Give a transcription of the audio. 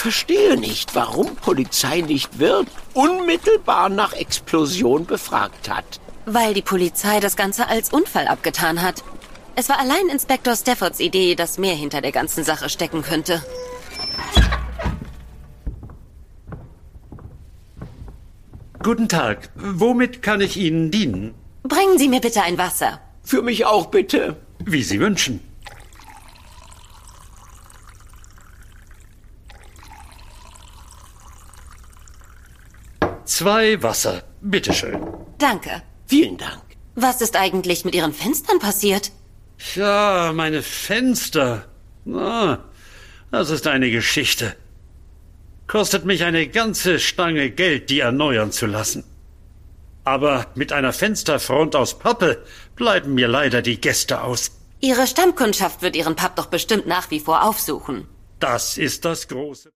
verstehe nicht, warum Polizei nicht Wirt unmittelbar nach Explosion befragt hat. Weil die Polizei das Ganze als Unfall abgetan hat. Es war allein Inspektor Staffords Idee, dass mehr hinter der ganzen Sache stecken könnte. Guten Tag. Womit kann ich Ihnen dienen? Bringen Sie mir bitte ein Wasser. Für mich auch bitte. Wie Sie wünschen. Zwei Wasser. Bitteschön. Danke. Vielen Dank. Was ist eigentlich mit Ihren Fenstern passiert? Ja, meine Fenster. Ah, das ist eine Geschichte. Kostet mich eine ganze Stange Geld, die erneuern zu lassen. Aber mit einer Fensterfront aus Pappe bleiben mir leider die Gäste aus. Ihre Stammkundschaft wird Ihren Pub doch bestimmt nach wie vor aufsuchen. Das ist das große